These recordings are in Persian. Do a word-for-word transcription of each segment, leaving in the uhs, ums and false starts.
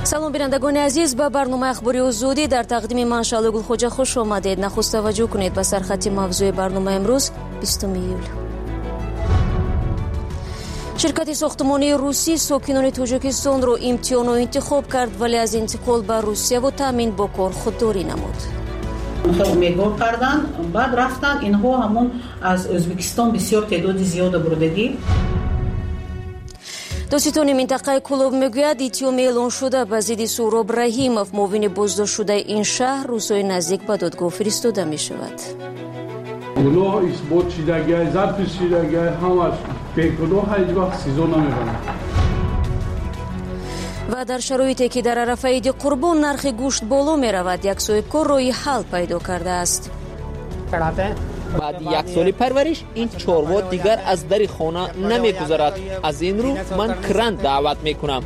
салом бинандагони азиз, ба барномаи ахбори озодӣ дар тақдими ман Шалои Гулхоҷа хуш омадед. Нахуст таваҷҷӯҳ кунед ба сархати мавзӯи барномаи имрӯз бистум июл. ширкати сохтмонии русӣ сокинони Тоҷикистонро имтиҳону интихоб кард, вале аз интиқол ба Русияву таъмин бо кор худдорӣ намуд. умедвор карданд, баъд рафтанд, инҳо ҳамон аз Ӯзбекистон бисёр теъдоди зиёда бурдагӣ. доситони минтақаи Кӯлоб мегӯяд, иттиҳоми эълон шуда ба зидди Суҳроб Раҳимов, муовини боздоштшудаи ин шаҳр, рӯзҳои наздик ба додгоҳ фиристода мешавад. гуноҳ исбот шидагиҳай, зарфи шидагиҳай, ҳамаш бегуноҳ ҳеҷ вақт сезо намебарад. ва дар шароите ки дар арафаи иди Қурбон нархи гӯшт боло меравад, як соҳибкор роҳи ҳал пайдо кардааст. баъди як соли парвариш ин чорво дигар аз дари хона намегузарад. аз ин рӯ ман кран даъват мекунам.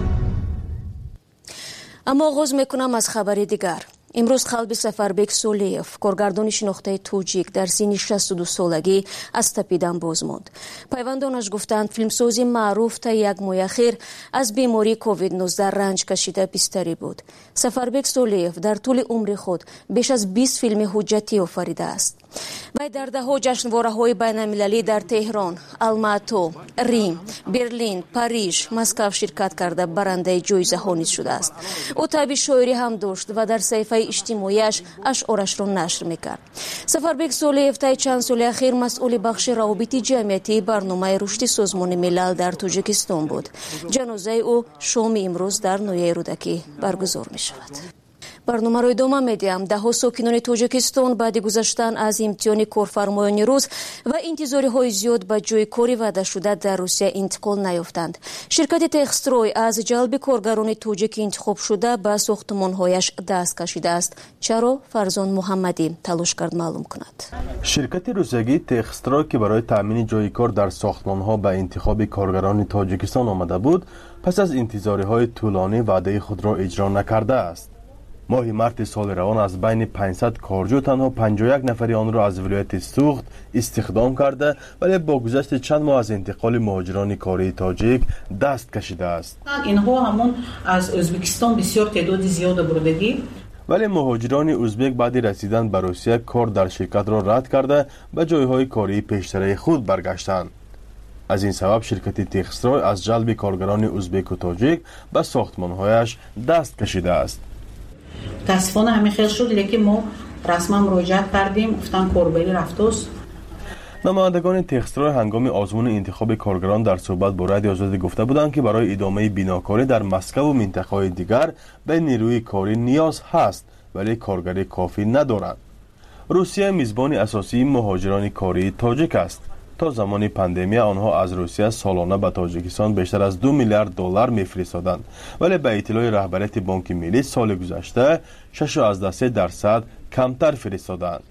аммо оғоз мекунам аз хабари дигар. имрӯз қалби Сафарбек Солеев, коргардони шинохтаи тоҷик, дар синни шасту ду солагӣ аз тапидан боз монд. пайвандонаш гуфтанд, филмсози маъруф та як моҳи ахир аз бемории ковид нуздаҳ ранҷ кашида бистарӣ буд. Сафарбек Солеев дар тӯли умри худ беш аз бист филми ҳуҷҷатӣ офаридааст. вай дар даҳо ҷашнвораҳои байналмилалӣ дар Теҳрон, Алмато, Рим, Берлин, Париж, Москав ширкат карда барандаи ҷоизаҳо низ шудааст. ӯ таби шоирӣ ҳам дошт ва дар саҳифаи иҷтимоияш ашъорашро нашр мекард. Сафарбек Солеев таи чанд соли ахир масъули бахши равобити ҷамъиятии барномаи рушди Созмони милал дар Тоҷикистон буд. ҷанозаи ӯ шоми имрӯз дар ноҳияи Рӯдакӣ баргузор мешавад. барномаро идома медиҳам. даҳо сокинони Тоҷикистон баъди гузаштан аз имтиҳони корфармоёни рӯз ва интизориҳои зиёд ба ҷойи кори ваъдашуда дар Русия интиқол наёфтанд. ширкати Техстрой аз ҷалби коргарони тоҷики интихобшуда ба сохтмонҳояш даст кашидааст. чаро? Фарзон Муҳаммадӣ талош кард маълум кунад. ширкати русиягии Техстрой ки барои таъмини ҷойи кор дар сохтмонҳо ба интихоби коргарони Тоҷикистон омада буд, пас аз интизориҳои тӯлонӣ ваъдаи худро иҷро накардааст. моҳи марти соли равон аз байни панҷсад корҷӯ танҳо панҷоҳ и як нафари онро аз вилояти Суғд истихдом карда, вале бо гузашти чанд моҳ аз интиқоли муҳоҷирони кории тоҷик даст кашидааст. инҳо ҳамон аз Ӯзбекистон бисёр теъдоди зиёда бурдагӣ. вале муҳоҷирони ӯзбек баъди расидан ба Русия кор дар ширкатро рад карда ба ҷойҳои кории пештараи худ баргаштанд. аз ин сабаб ширкати Техстрой аз ҷалби коргарони ӯзбеку тоҷик ба сохтмонҳояш даст кашидааст. мутаассифона ҳамин хел шуд, лекин мо расман муроҷиат кардем, гуфтан корбарӣ рафтост. намояндагони Техстрой ҳангоми озмуни интихоби коргарон дар суҳбат бо Радиои Озодӣ гуфта буданд, ки барои идомаи бинокорӣ дар Москву минтақаҳои дигар ба нерӯи корӣ ниёз ҳаст, вале коргарӣ кофӣ надоранд. русия мизбони асосии муҳоҷирони кории тоҷик аст. то замони пандемия онҳо аз Русия солона ба Тоҷикистон бештар аз ду миллиард доллар мефиристоданд, вале ба иттилои раҳбарияти Бонки Миллӣ соли гузашта шаш ва ҳаздах дарсад камтар фиристоданд.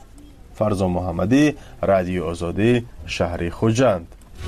Фарзон Муҳаммадӣ, Радиои Озодӣ, шаҳри Хуҷанд.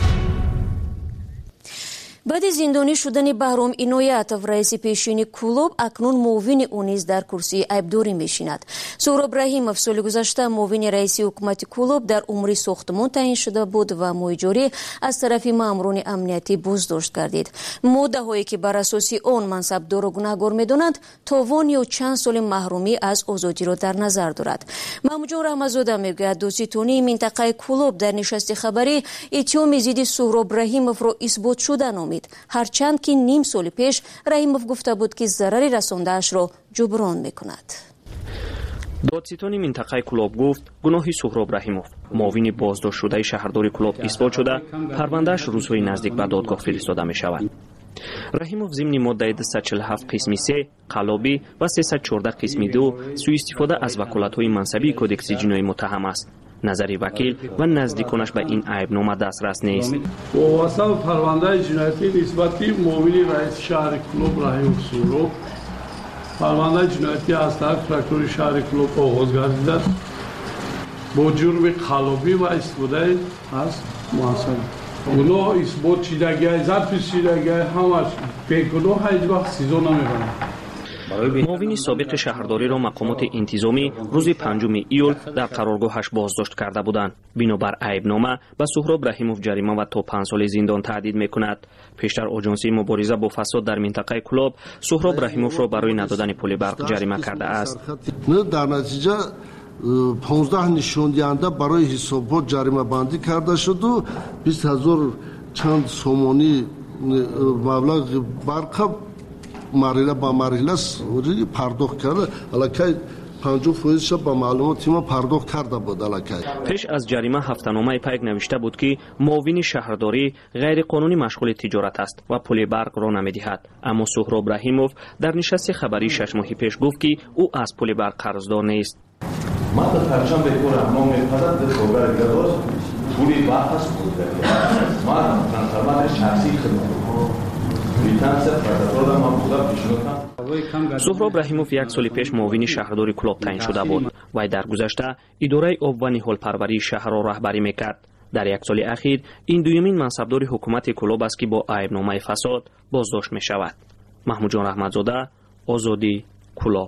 баъди зиндонӣ шудани Баҳром Иноятов, раиси пешини Кӯлоб, акнун муовини ӯ низ дар курсии айбдорӣ мешинад. Суҳроб Раҳимов соли гузашта муовини раиси ҳукумати Кӯлоб дар умри сохтмон таъин шуда буд ва моҳи ҷорӣ аз тарафи маъмурони амниятӣ боздошт гардид. моддаҳое ки бар асоси он мансабдорро гунаҳгор медонанд, товон ё чанд соли маҳрумӣ аз озодиро дар назар дорад. Маъмуҷон Раҳмазода мегӯяд, доситонии минтақаи Кӯлоб дар нишасти хабарӣ иттиҳоми зидди Суҳроб Раҳимовро исботшуда номид, ҳарчанд ки ним соли пеш Раҳимов гуфта буд, ки зарари расондаашро ҷуброн мекунад. додситони минтақаи Кӯлоб гуфт, гуноҳи Суҳроб Раҳимов, муовини боздоштшудаи шаҳрдори Кӯлоб исбот шуда, парвандааш рӯзҳои наздик ба додгоҳ фиристода мешавад. Раҳимов зимни моддаи двуст чорд и ҳафт қисми се, қаллобӣ ва сесад и чордаҳ қисми ду сӯистифода аз ваколатҳои мансабии кодекси ҷиноӣ муттаҳам аст. назари вакил ва наздиконаш ба ин айбнома дастрас нест. вобаста ба парвандаи ҷиноятӣ нисбати муовини раиси шаҳри Кӯлоб Раҳимов Суҳроб, парвандаи ҷиноятӣ аз тарафи прокурори шаҳри Кӯлоб оғоз гардидааст бо ҷурми қаллобӣ ва истифодаи аз муассар. гуноҳ исбот шидагиҳай, зарфи шидагиҳай, ҳамаш бегуноҳ ҳеҷ вақт сезо намебарад. معاون سابق شهرداری را مقامات انتظامی روز پنجم ایول در قرارگاهش بازداشت کرده بودند. بنابر عیبنامه به سهراب رحیموف جریمه و تا پنج سال زندان تهدید میکند. پیشتر آژانسی مبارزه با فساد در منطقه کلاب سهراب رحیموف را برای ندادن پول برق جریمه کرده است. در نتیجه پانزده نشان دهنده برای حسابات جریمه بندی کرده شد و بیست هزار چند سومانی مبلغ برق مرحله با مرحله پرداخت کرده. الکی پنجاه فیصدش به معلومات ما پرداخت کرده بود. الکی پیش از جریمه هفته‌نامه پیک نوشته بود که معاون شهرداری غیر قانونی مشغول تجارت است و پول برق را نمیدهد. اما سهراب رحیموف در نشست خبری شش ماه پیش گفت که او از پول برق قرضدار نیست. ما در پرچم بکنم ما میپذد در خبر گذار پولی برق است بود ما تنظیمات شخصی خدمت سهراب رحیموف یک سال پیش معاون شهرداری کلاب تعیین شده بود و در گذشته اداره آب و نهال پروری شهر را رهبری میکرد. در یک سال اخیر این دومین منصبدار حکومت کلاب است که با عیبنامه فساد بازداشت می شود. محمود جان رحمتزاده، آزادی، کلاب.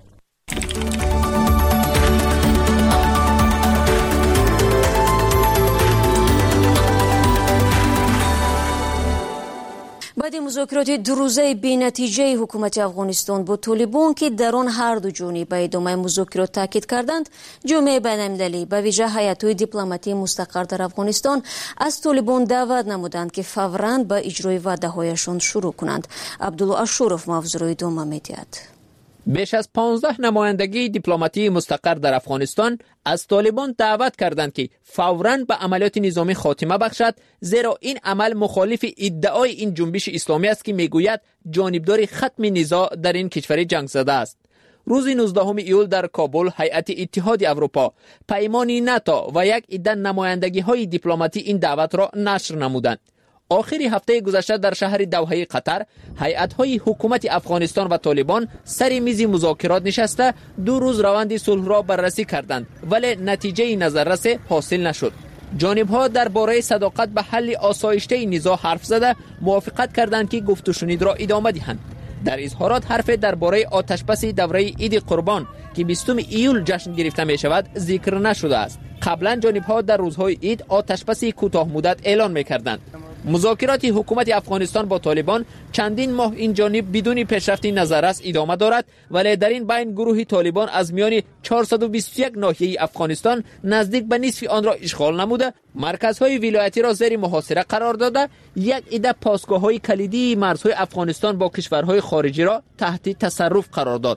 بعد مذاکرات دو روزه بی‌نتیجه حکومت افغانستان با طالبان که در آن هر دو جانب به ادامه مذاکرات تاکید کردند، جامعه بین‌المللی به ویژه هیئت‌های دیپلماتی مستقر در افغانستان از طالبان دعوت نمودند که فوراً به اجرای وعده‌هایشان شروع کنند. عبدالله اشورف موضوع ادامه می‌دهد. بیش از پانزده نمایندگی دیپلماتی مستقر در افغانستان از طالبان دعوت کردند که فوراً به عملیات نظامی خاتمه بخشد، زیرا این عمل مخالف ادعای این جنبش اسلامی است که میگوید جانبدار ختم نزاع در این کشور جنگ زده است. روز نوزدهم ایول در کابل هیئت اتحاد اروپا، پیمان ناتو و یک عده نمایندگی‌های دیپلماتی این دعوت را نشر نمودند. آخری هفته گذشته در شهر دوحه قطر هیئت‌های حکومت افغانستان و طالبان سر میز مذاکرات نشسته دو روز روند صلح را بررسی کردند، ولی نتیجه نظررس حاصل نشد. جانب‌ها درباره صداقت به حل آسایشته نزاع حرف زده موافقت کردند که گفت و شنید را ادامه دهند. در اظهارات حرف درباره آتشبس دوره عید قربان که بیستم ایول جشن گرفته می شود ذکر نشده است. قبلا جانب‌ها در روزهای عید آتشبس کوتاه مدت اعلان می‌کردند. مذاکرات حکومت افغانستان با طالبان چندین ماه این جانب بدون پیشرفت نظررس ادامه دارد، ولی در این بین گروه طالبان از میان چهارصد و بیست و یک ناحیه افغانستان نزدیک به نصف آن را اشغال نموده، مرکزهای ولایتی را زیر محاصره قرار داده، یک عده پاسگاه‌های کلیدی مرزهای افغانستان با کشورهای خارجی را تحت تصرف قرار داد.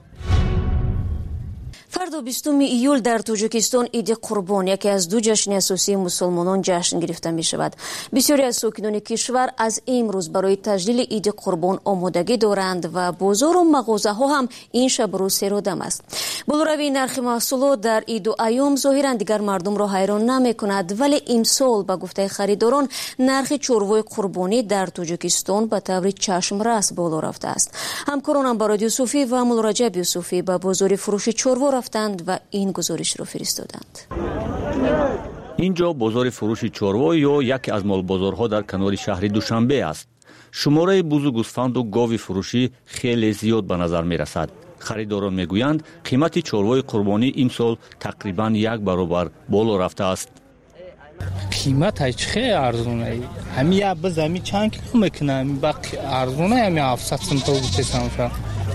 فردا بیستم ایول در تاجیکستان عید قربان، یکی از دو جشن اساسی مسلمانان جشن گرفته می شود. بسیاری از ساکنان کشور از امروز برای تجلیل عید قربان آمادگی دارند و بازار و مغازه ها هم این شب روز سرادم است. بالاروی نرخ محصولات در عید و ایام ظاهرا دیگر مردم را حیران نمی کند، ولی امسال به گفته خریداران نرخ چوروای قربانی در تاجیکستان به طور چشم رس بالا رفته است. همکارانم برای یوسفی و مولارجب یوسفی به بازار فروش چوروا رفتند و این گزارش را فرستادند. اینجا بازار فروش چوروا یا یکی از مال بازارها در کنار شهر دوشنبه است. شماره بوز گوسفند و گاو فروشی خیلی زیاد به نظر می رسد. خریداران می گویند قیمت چوروای قربانی امسال تقریبا یک برابر بالا رفته است. قیمت خیلی ارزونه. همین یا باز همین چند کیلو میکنه، همین باقی ارزونه، همین هفتصد سنت و بیست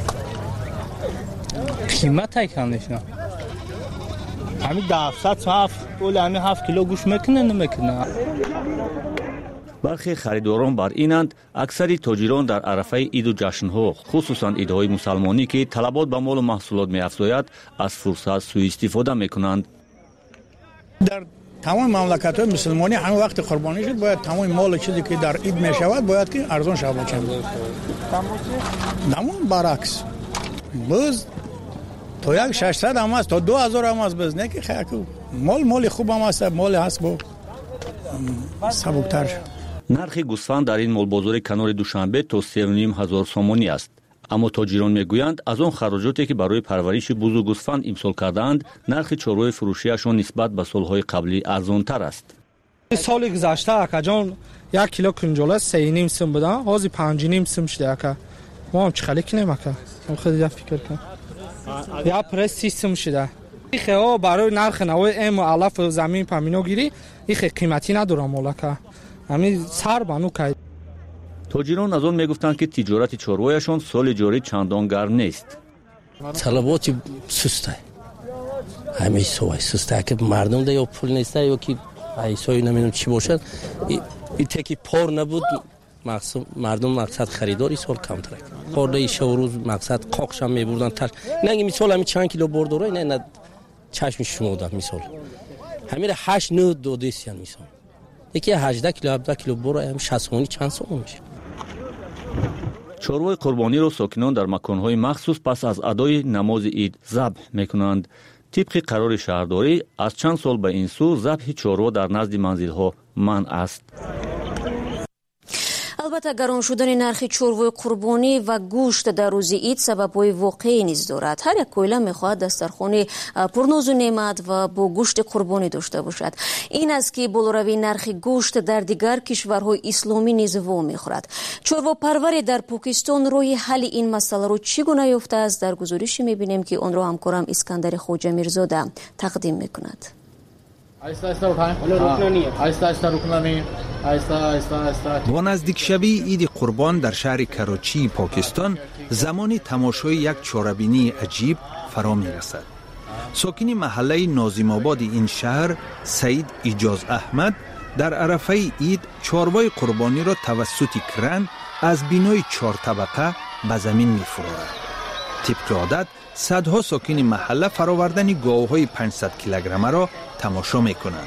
قیمت های کندشنا همین هفتصد هفت اول همین هفت کیلو گوش میکنه نمیکنه. برخی خریداران بر اینند اکثری تاجران در عرفه عید و جشنها، خصوصا عیدهای مسلمانی که طلبات به مال و محصولات می‌افزاید، از فرصت سوء استفاده میکنند. در تمام مملکت‌های مسلمانی همه وقت قربانی شد باید تمام مال چیزی که در عید میشود باید که ارزان شود. نمون برعکس باز تا یک ششصد هم است تا دو هزار هم است، باز نه که خیلی مال مال خوب هم است، مال هست با سبکتر. نرخ گوسفند در این مال بازار کنار دوشنبه تا سه و نیم هزار سومانی است، اما تاجران میگویند از آن خراجاتی که برای پرورش بوز و گوسفند امسال کردند نرخ چوروای فروشیشان نسبت به سالهای قبلی ارزانتر است. سال گذشته اکجان یک کیلو کنجاله سه و نیم سم بودن، حاضر پنج و نیم سم شده. اکا ما هم چه خالی کنیم اکا؟ هم خیلی فکر کنم یا پرس سیستم شده خیلی ها برای نرخ نوع ام و علف و زمین پامینو گیری این خیلی قیمتی نداره مولاکه همین سر بانو که تاجران از آن میگفتند که تجارت چاروایشان سال جاری چندان گرم نیست. طلبات سسته همه سوای سسته که مردم ده یا پول نیسته یا که ایسایی نمیدونم چی باشد این تکی پار نبود مقصد مردم مقصد خریداری سال کمتره پار ده شو روز مقصد قاقش هم میبردن تر نه مثال همین چند کیلو بردارای نه نه چشم شما ده مثال همین هشت نه دو دیسیان مثال یکی هجده کیلو هفده کیلو برای هم شصت چند سوم میشه. چاروای قربانی را ساکنان در مکانهای مخصوص پس از ادای نماز عید ذبح میکنند. طبق قرار شهرداری از چند سال به این سو ذبح چاروا در نزد منزل‌ها منع است. البته گران شدن نرخ چاروای قربانی و گوشت در روز عید سبب‌های واقعی نیز دارد. هر یک عائله می‌خواهد دسترخوان پرناز و نعمت و با گوشت قربانی داشته باشد. این است که بالاروی نرخ گوشت در دیگر کشورهای اسلامی نیز وام می‌خورد. چاروا پروری در پاکستان روی حل این مسئله رو چگونه یافته است در گزارشی می‌بینیم که آن را همکارم اسکندر خواجه میرزاده تقدیم می‌کند. آیسته آیسته رکنی آیسته آیسته رکنی آیسته آیسته آیسته با نزدیک شوی عید قربان در شهر کراچی پاکستان زمانی تماشای یک چاره‌بینی عجیب فرا می‌رسد. ساکن محله ناظم آباد این شهر سعید ایجاز احمد در عرفه عید چاروای قربانی را توسط کرن از بینای چهار طبقه به زمین می‌فرارد. طبق عادت صدها ساکن محله فراوردن گاوهای پانصد کیلوگرمه را تماشا میکنند.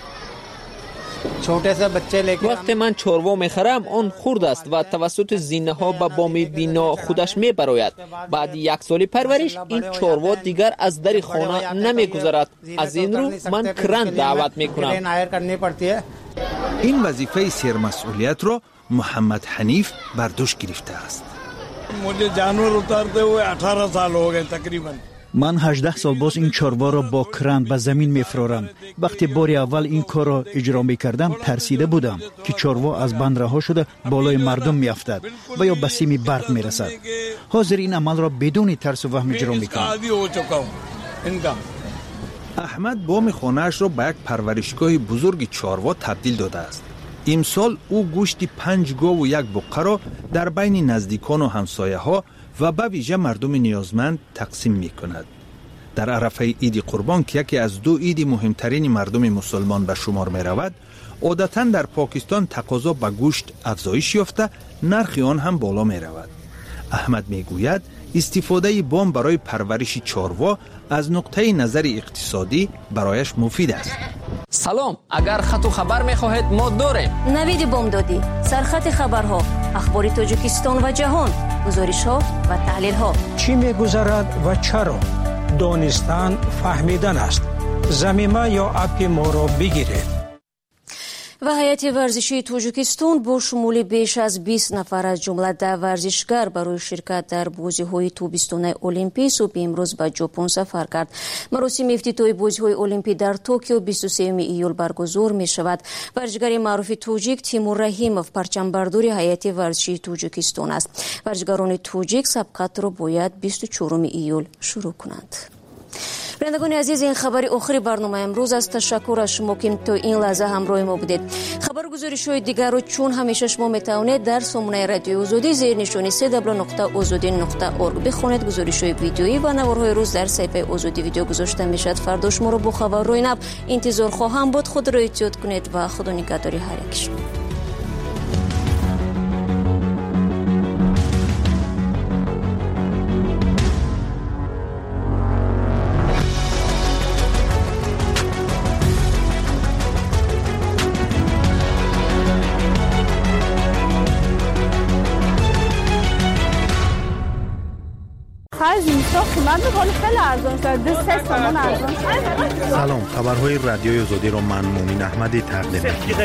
وقتی من چاروا میخرم آن خرد است و توسط زینه ها به بام بینا خودش میبراید. بعد یک سال پرورش این چاروا دیگر از در خانه نمیگذرد. از این رو من کرند دعوت میکنم. این وظیفه سرمسئولیت را محمد حنیف بر دوش گرفته است. मुझे जानवर उतारते हुए अठारह साल हो गए तकरीबन. من هجده سال باز این چاروا را با کرن به زمین میفرارم. وقتی بار اول این کار را اجرا میکردم ترسیده بودم که چاروا از بند رها شده بالای مردم میافتد و یا به سیم برق میرسد. حاضر این عمل را بدون ترس و وهم اجرا میکنم. احمد بام خانه‌اش را به یک پرورشگاه بزرگ چاروا تبدیل داده است. امسال او گوشت پنج گاو و یک بقه را در بین نزدیکان و همسایه ها و به ویژه مردم نیازمند تقسیم می کند. در عرفه عید قربان که یکی از دو عید مهمترین مردم مسلمان به شمار می رود، عادتاً در پاکستان تقاضا به گوشت افزایش یافته، نرخ آن هم بالا می رود. احمد می گوید استفاده بام برای پرورش چاروا از نقطه نظر اقتصادی برایش مفید است. سلام، اگر خط و خبر می‌خواهید ما داریم. نوید بامدادی، سرخط خبرها، اخبار تاجیکستان و جهان، گزارش‌ها و تحلیل‌ها. چی می‌گذرد و چرا؟ دانستن فهمیدن است. زمینه یا اپ ما را بگیرید. و هیئت ورزشی تاجیکستان با شمول بیش از بیست نفر از جمله ده ورزشگر برای شرکت در بازی‌های تابستانه المپی صبح امروز به ژاپن سفر کرد. مراسم افتتاحی بازی‌های المپی در توکیو بیست و سوم ایول برگزار می‌شود. ورزشگر معروف تاجیک تیمور رحیموف پرچمبردار هیئت ورزشی تاجیکستان است. ورزشگران تاجیک سبقت را باید بیست و چهارم ایول شروع کنند. بینندگان عزیز، این خبر آخری برنامه امروز است. تشکر از شما که تا این لحظه همراه ما بودید. خبر گزارش‌های دیگر رو چون همیشه شما میتونید در سامانه رادیو آزادی زیر نشانی سه دبلیو نقطه آزادی نقطه اورگ بخونید. گزارش‌های ویدیویی و نوارهای روز در صفحه آزادی ویدیو گذاشته میشد. فردا شما رو با خبر روی نب انتظار خواهم بود. خود را احتیاط کنید و خدا نگهداری هر یک شما. سلام، خبرهای رادیوی آزادی را من مومن احمدی تقدیم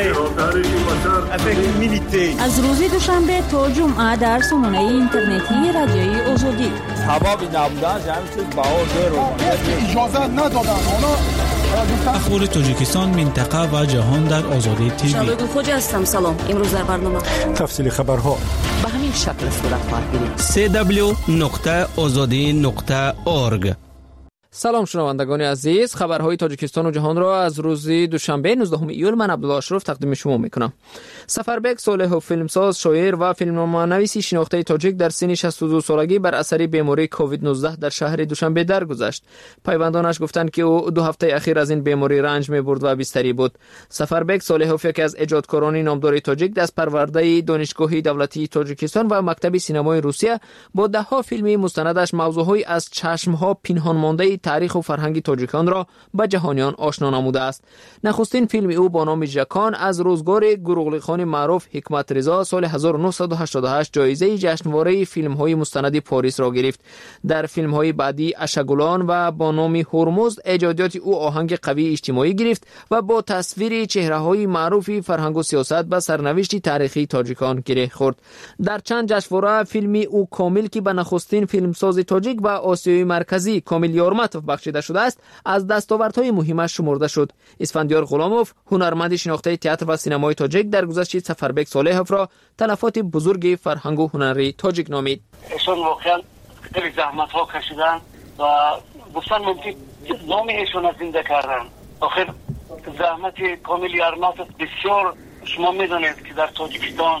می‌کنم. از روز دوشنبه تا جمعه در سامانه اینترنتی رادیوی آزادی. سبب نبودن جمعیت باور رو اجازه ندادن. اونا اخبار تاجیکستان، منطقه و جهان در آزادی تیوی. شبکه خوج هستم. سلام. امروز در برنامه تفصیل خبرها به همین شکل صورت خواهد گرفت. سی دبلیو نقطه آزادی نقطه اورگ. سلام شنوندگان عزیز، خبرهای تاجیکستان و جهان را از روز دوشنبه نوزدهم ایول من عبدالله اشرف تقدیم شما میکنم. سفربک صالح، فیلمساز، شاعر و فیلمنامه‌نویس شناخته تاجیک در سن شصت و دو سالگی بر اثر بیماری کووید نوزده در شهر دوشنبه درگذشت. پیوندانش گفتند که او دو هفته اخیر از این بیماری رنج می‌برد و بستری بود. سفربک صالح یکی از ایجادکاران نامدار تاجیک، دست پرورده دانشگاه دولتی تاجیکستان و مکتب سینمای روسیه، با ده ها فیلم مستندش موضوعی از چشم‌ها پنهان مانده تاریخ و فرهنگ تاجیکان را به جهانیان آشنا نموده است. نخستین فیلم او با نام ژکان از روزگار گروغلی خان معروف حکمت رضا سال هزار و نهصد و هشتاد و هشت جایزه جشنواره فیلم‌های مستند پاریس را گرفت. در فیلم‌های بعدی اشگولان و با نام هرمزد ایجادات او آهنگ قوی اجتماعی گرفت و با تصویر چهره‌های معروف فرهنگ و سیاست به سرنوشت تاریخی تاجیکان گره خورد. در چند جشنواره فیلم او کامل که به نخستین فیلمساز تاجیک و آسیای مرکزی کامل یارمتوف بخشیده شده است، از دستاوردهای مهمش شمرده شد. اسفندیار غلاموف، هنرمند شناخته تئاتر و سینمای تاجیک، در گذشته سفربک صالح را تلفات بزرگ فرهنگ و هنری تاجیک نامید. ایشان واقعا خیلی زحمت ها کشیدن و گفتن ممکن نام ایشان زنده کردن. آخر زحمت کامل یارمتوف بسیار، شما میدونید که در تاجیکستان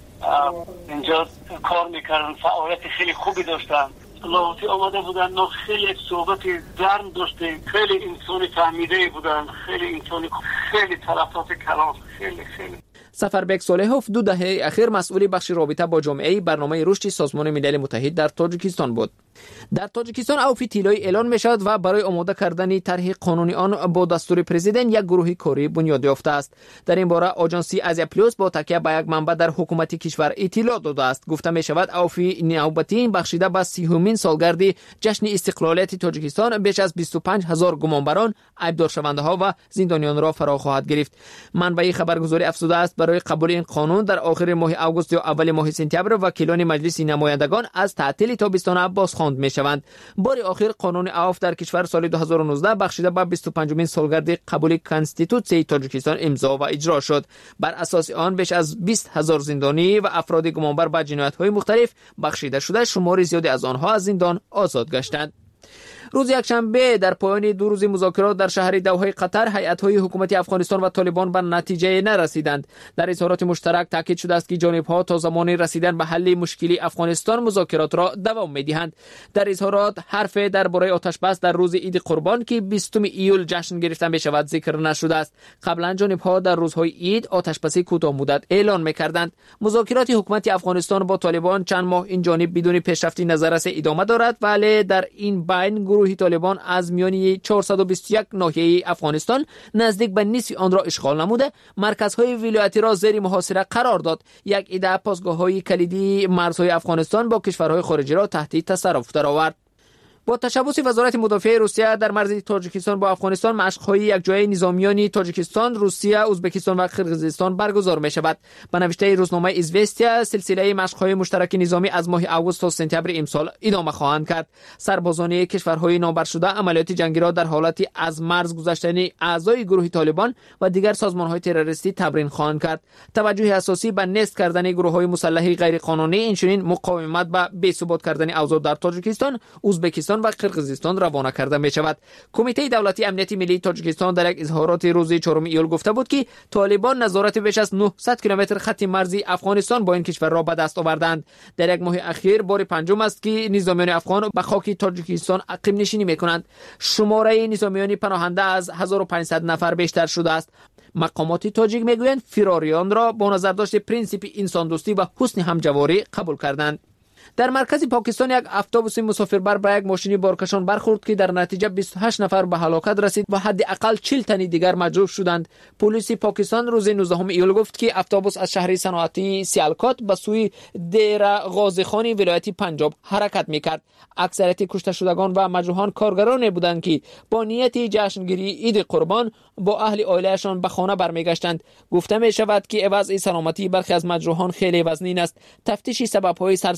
اینجا کار میکردن، فعالیت خیلی خوبی داشتن. لاوتی آمده بودن، نه خیلی صحبت گرم داشته، خیلی انسانی فهمیده بودن، خیلی انسانی، خیلی تلفات کلام، خیلی خیلی. سفربک صالحوف دو دهه اخیر مسئول بخش رابطه با جامعه برنامه رشد سازمان ملل متحد در تاجیکستان بود. در تاجیکستان اوفی تیلای اعلان میشد و برای آماده کردن طرح قانونی آن با دستور پرزیدنت یک گروه کاری بنیاد یافته است. در این باره آژانسی آزیا پلاس با تکیه به یک منبع در حکومت کشور اطلاع داده است. گفته می شود اوفی نوبتی بخشیده به سیومین سالگرد جشن استقلالیت تاجیکستان بیش از بیست و پنج هزار گمانبران، عیبدار شونده ها و زندانیان را فرا خواهد گرفت. منبع خبرگزاری افزوده است برای قبول این قانون در آخر ماه آگوست یا اول ماه سپتامبر وکیلان مجلس نمایندگان از تعطیل تابستان بازخواند میشوند. بار آخر قانون اوف در کشور سال دو هزار و نوزده بخشیده به بیست و پنجمین سالگرد قبول کنستیتوسیون تاجیکستان امضا و اجرا شد. بر اساس آن بیش از بیست هزار زندانی و افراد گمانبر به جنایت‌های مختلف بخشیده شده، شماری زیادی از آنها از زندان آزاد گشتند. روز یکشنبه در پایان دو روز مذاکرات در شهر دوحه قطر، هیئت‌های حکومتی افغانستان و طالبان به نتیجه نرسیدند. در اظهارات مشترک تاکید شده است که جانب‌ها تا زمان رسیدن به حل مشکلی افغانستان مذاکرات را دوام می‌دهند. در اظهارات حرف درباره آتش‌بس در روز عید قربان که بیستم ایول جشن گرفته می‌شود ذکر نشده است. قبلا جانب‌ها در روزهای عید آتش‌بسی کوتاه مدت اعلان می‌کردند. مذاکرات حکومت افغانستان با طالبان چند ماه این جانب بدون پیشرفتی نظررس ادامه دارد، ولی در این بین گروه طالبان از میان چهارصد و بیست و یک ناحیه افغانستان نزدیک به نصف آن را اشغال نموده، مرکزهای ولایتی را زیر محاصره قرار داد. یک عده پاسگاه‌های کلیدی مرزهای افغانستان با کشورهای خارجی را تحت تصرف درآورد. با تشبث وزارت مدافع روسیه در مرز تاجیکستان با افغانستان، مشق‌های یکجای نظامیان تاجیکستان، روسیه، ازبکستان و قرقیزستان برگزار می‌شود. به نوشته روزنامه ایزوستیا، سلسله مشق‌های مشترک نظامی از ماه آگوست تا سپتامبر امسال ادامه خواهند کرد. سربازان کشورهای نامور شده عملیات جنگی را در حالتی از مرز گذشتن اعضای گروه طالبان و دیگر سازمان‌های تروریستی تمرین خواهند کرد. توجه اساسی به نیست کردن گروه‌های مسلح غیرقانونی، اینچنین مقاومت به بی‌ثبات کردن اوضاع در تاجیکستان، ازبکستان و قرقیزستان روانه کرده می شود. کمیته دولتی امنیت ملی تاجیکستان در یک اظهارات روز چهارم ایول گفته بود که طالبان نظارت بیش از نهصد کیلومتر خط مرزی افغانستان با این کشور را به دست آوردند. در یک ماه اخیر بار پنجم است که نظامیان افغان به خاک تاجیکستان اقیم نشینی می کنند. شماره نظامیان پناهنده از هزار و پانصد نفر بیشتر شده است. مقامات تاجیک میگویند فراریان را با نظرداشت پرینسیپ انسان دوستی و حسن همجواری قبول کردند. در مرکز پاکستان یک اتوبوس مسافربر به یک ماشین بارکشان برخورد که در نتیجه بیست و هشت نفر به هلاکت رسید و حداقل چهل تن دیگر مجروح شدند. پلیس پاکستان روز نوزدهم ایول گفت که اتوبوس از شهر صنعتی سیالکوت به سوی دیر غازیخان ولایت پنجاب حرکت میکرد. اکثریت کشته شدگان و مجروحان کارگران بودند که با نیت جشنگیری عید قربان با اهل عائله‌شان به خانه برمیگشتند. گفته می شود که وضع سلامتی برخی از مجروحان خیلی وزنین است. تفتیش سبب‌های سر زدن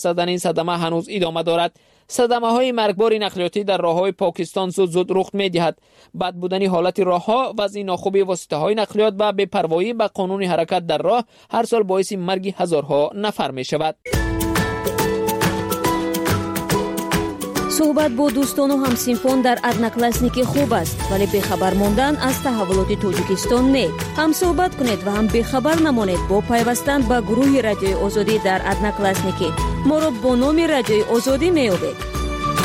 صدمه هنوز ادامه دارد. صدمه های مرگبار نقلیاتی در راههای پاکستان زود زود رخ می دهد. بد بودن حالت راهها، وضع ناخوب واسطه های نقلیات و بی‌پروایی به قانون حرکت در راه هر سال باعث مرگ هزارها نفر می شود. صحبت با دوستان و همسینفان در ادناکلاسنیکی خوب است، ولی بخبر ماندن از تحولات تاجیکستان نه. هم صحبت کنید و هم بخبر نمانید با پیوستن به گروه رادیوی آزادی در ادناکلاسنیکی. ما را با نام رادیوی آزادی میابید.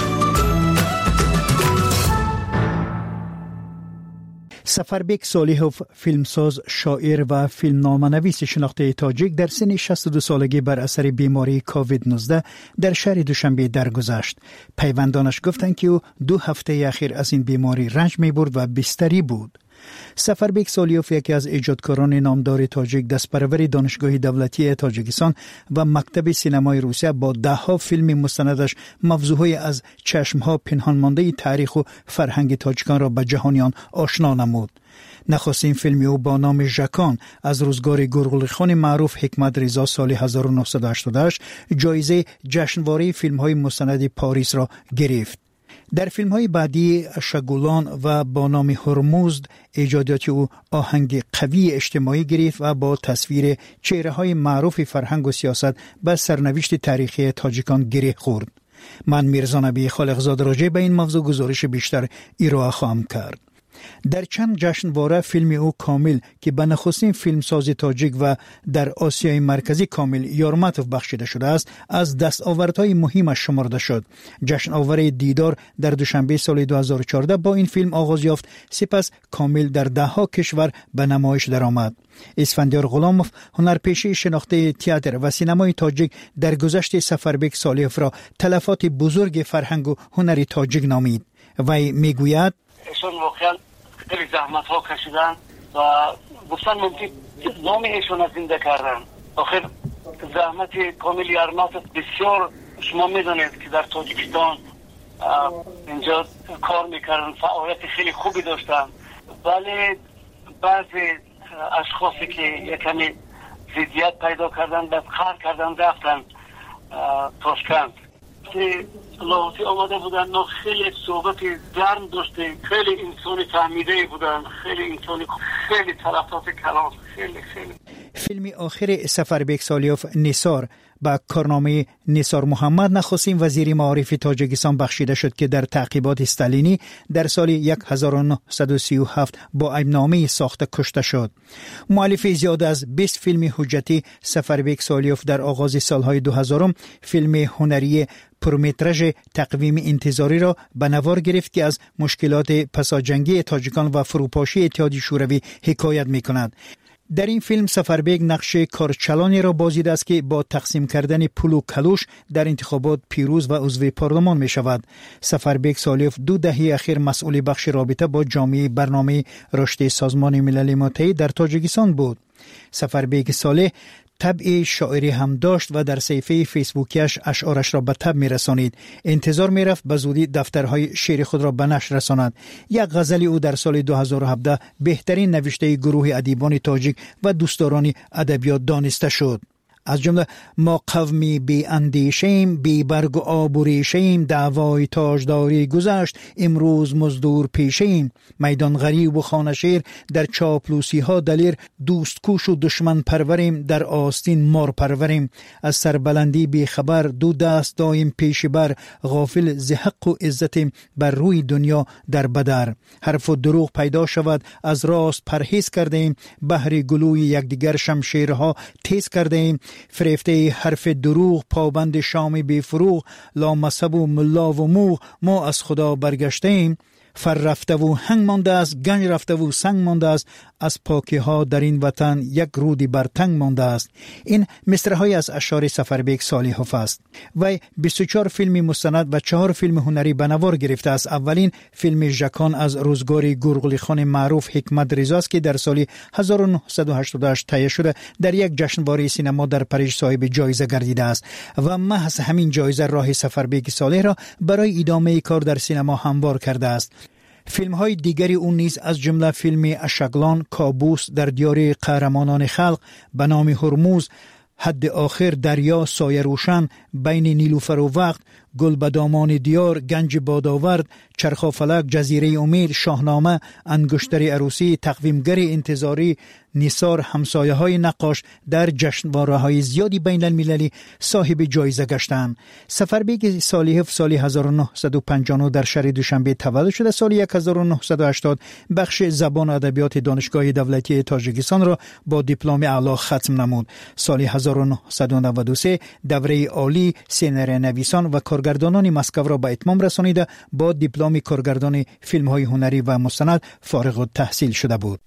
سفربک صالحوف، فیلمساز، شاعر و فیلمنامه‌نویس شناخته تاجیک در سن شصت و دو سالگی بر اثر بیماری کووید نوزده در شهر دوشنبه درگذشت. پیوندانش گفتند که او دو هفته اخیر از این بیماری رنج می‌برد و بستری بود. سفربک صالحوف یکی از ایجادکاران نامدار تاجیک، دستپرور دانشگاه دولتی تاجیکستان و مکتب سینمای روسیه، با ده ها فیلم مستندش موضوعهای از چشمها پنهان مانده تاریخ و فرهنگ تاجیکان را به جهانیان آشنا نمود. نخستین فیلم او با نام ژاکان از روزگار گرگولیخان معروف حکمت رضا سال هزار و نهصد و هشتاد و هشت جایزه جشنواره فیلم‌های مستند پاریس را گرفت. در فیلم های بعدی شگولان و با نام هرمزد ایجادات او آهنگ قوی اجتماعی گرفت و با تصویر چهره های معروف فرهنگ و سیاست به سرنوشت تاریخی تاجیکان گره خورد. من میرزا نبی خالقزاد راجع به این موضوع گزارش بیشتر ارائه خواهم کرد. در چند جشنواره فیلم او کامل که به نخستین فیلمساز تاجیک و در آسیای مرکزی کامل یارماتوف بخشیده شده است از دستاوردهای مهمش شمرده شد. جشن آور دیدار در دوشنبه سال دو هزار و چهارده با این فیلم آغاز یافت، سپس کامل در ده ها کشور به نمایش درآمد. اسفندیار غلاموف، هنرپیشه شناخته تئاتر و سینمای تاجیک، در گذشت سفربک صالحوف را تلفات بزرگ فرهنگ و هنر تاجیک نامید. وی میگوید ایشون واقعا خیلی زحمت ها کشیدن و گفتن ممکن نام ایشون از زنده کردن. آخر زحمت کامل یارماتوف بسیار، شما میدونید که در تاجیکستان اینجا کار میکردن، فعالیت خیلی خوبی داشتن، ولی بعضی اشخاصی که یکمی ضدیت پیدا کردن بعد قهر کردن رفتن تاشکند که لاهوتی آمده بودن. نه خیلی صحبت گرم داشته، خیلی انسانی فهمیده بودن، خیلی انسانی، خیلی طرفات کلام، خیلی خیلی. فیلم آخر سفربک صالحوف، نثار، با کارنامه نثار محمد، نخستین وزیر معارف تاجیکستان بخشیده شد که در تعقیبات استالینی در سال هزار و نهصد و سی و هفت با عیبنامه ساخته کشته شد. مؤلف زیاد از بیست فیلم حجتی، سفربک صالحوف در آغاز سالهای دو هزارم فیلم هنری پرمترژ تقویم انتظاری را به نوار گرفت که از مشکلات پساجنگی تاجیکان و فروپاشی اتحادیه شوروی حکایت می کند. در این فیلم سفربک نقش کارچلانی را بازیده است که با تقسیم کردن پول و کلوش در انتخابات پیروز و عضو پارلمان می شود. سفربک صالحوف دو دهه اخیر مسئول بخش رابطه با جامعه برنامه رشد سازمان ملل متحد در تاجیکستان بود. سفربک صالح طبع شاعری هم داشت و در صفحه فیسبوکیش اشعارش را به تب می رسانید. انتظار می رفت به زودی دفترهای شعر خود را به نشر رساند. یک غزل او در سال دو هزار و هفده بهترین نوشته گروه ادیبان تاجیک و دوستداران ادبیات دانسته شد. از جمله ما قومی بی اندیشیم، بی برگ و آب و ریشیم، دعوای تاجداری گذشت، امروز مزدور پیشیم. میدان غریب و خانه شیر، در چاپلوسی ها دلیر، دوست کوش و دشمن پروریم، در آستین مار پروریم. از سربلندی بی خبر، دو دست دایم پیش بر، غافل ز حق و عزتیم، بر روی دنیا در بدر. حرف و دروغ پیدا شود، از راست پرهیز کردیم، بهر گلوی یکدیگر شمشیرها تیز کردیم. فریفته حرف دروغ، پابند شام بی فروغ، لا مذهب و ملا و موغ، ما از خدا برگشتیم. فر رفته و هنگ مانده است، گنج رفته و سنگ مانده است، از پاکی ها در این وطن یک رودی بر تنگ مانده است. این مصرع‌های از اشعار سفربک صالحوف است. وی بیست و چهار فیلم مستند و چهار فیلم هنری به نوار گرفته است. اولین فیلم ژاکان از روزگار گرگولیخان معروف حکمت رضا است که در سال هزار و نهصد و هشتاد و هشت تهیه شده در یک جشنواره سینما در پاریس صاحب جایزه گردیده است و محض همین جایزه راه سفربک صالح را برای ادامه کار در سینما هموار کرده است. فیلم های دیگری اون نیز از جمله فیلم اشگلان، کابوس، در دیار قهرمانان خلق، به نام هرمز، حد آخر دریا سایه روشن، بین نیلوفر و وقت، گل بدامان دیار، گنج بادآورد، چرخافلک، جزیره امید، شاهنامه، انگشتر عروسی، تقویمگر انتظاری، نثار، همسایه های نقاش در جشنواره های زیادی بین المللی صاحب جایزه گشتند. سفربیک صالحیف سال هزار و نهصد و پنجاه و نه در شهر دوشنبه تولد شده. سال هزار و نهصد و هشتاد بخش زبان و ادبیات دانشگاه دولتی تاجیکستان را با دیپلم اعلی ختم نمود. سال هزار و نهصد و نود و سه دوره عالی سینری نویسان و کارگردانان مسکو را به اتمام رسانیده با دیپلم کارگردان فیلم های هنری و مستند فارغ التحصیل شده بود.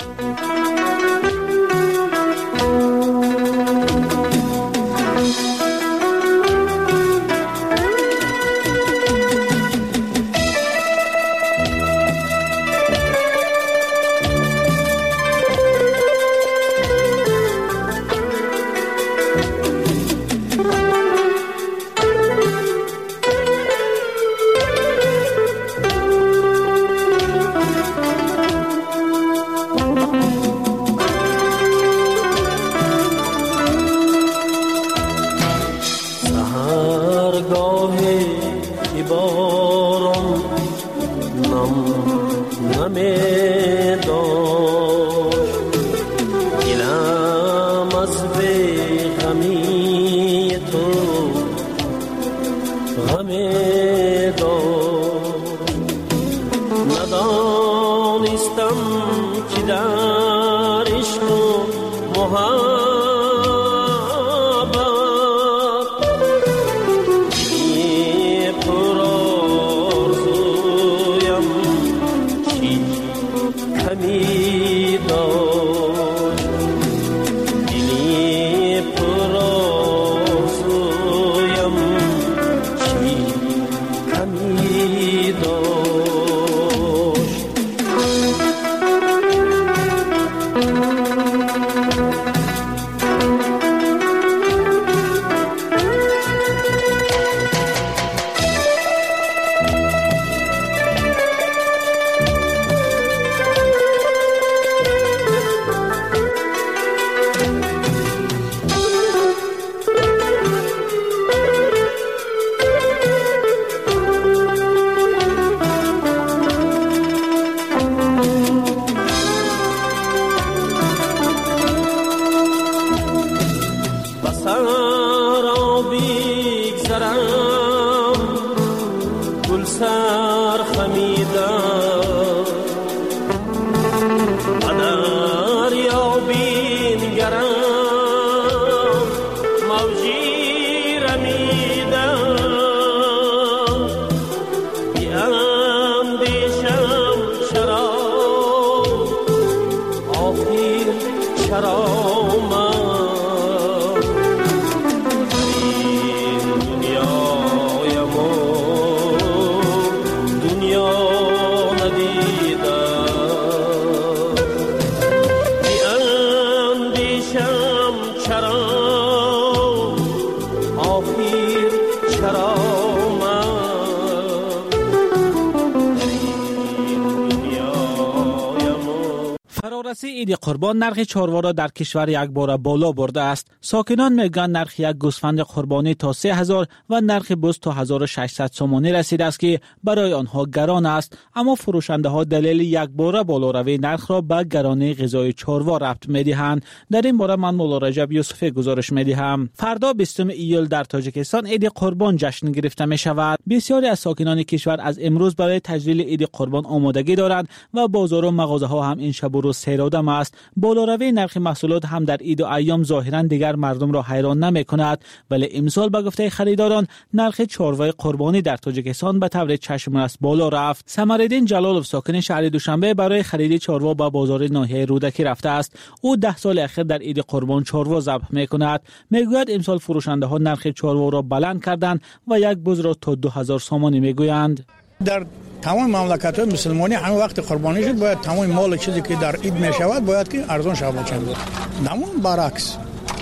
عید قربان نرخ چاروا را در کشور یک بار بالا برده است. ساکنان میگن نرخ یک گوسفند قربانی تا سه هزار و نرخ بز تا هزار و ششصد سومانی رسیده است که برای آنها گران است، اما فروشنده ها دلیل یک بار بالا روی نرخ را به گرانی غذای چاروا ربط میدهند. در این باره من مولا رجب یوسفی گزارش میدهم. فردا بیستم ایول در تاجیکستان عید قربان جشن گرفته می شود. بسیاری از ساکنان کشور از امروز برای تجلیل عید قربان آمادگی دارند و بازار و مغازه ها هم این شب و روز سیرادم است. بالاروی نرخ محصولات هم در عید و ایام ظاهرا دیگر مردم را حیران نمی کند، ولی امسال به گفته خریداران نرخ چاروای قربانی در تاجیکستان به طور چشم‌رس بالا رفت. سمرالدین جلالوف ساکن شهر دوشنبه برای خرید چاروا به بازار ناحیه رودکی رفته است. او ده سال اخیر در عید قربان چاروا ذبح می کند. میگوید امسال فروشنده ها نرخ چاروا را بلند کردند و یک بز را تا دو هزار سومانی میگویند. در تمام مملکت‌های مسلمانی همه وقت قربانی شد باید تمام مال چیزی که در عید می شود باید که ارزان شود چند. نمون برعکس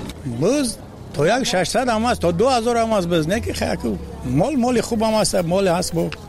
بز تا یک ششصد هم است تا دو هزار هم است بز نه که خیلی مال مال خوب هم است، مال هست با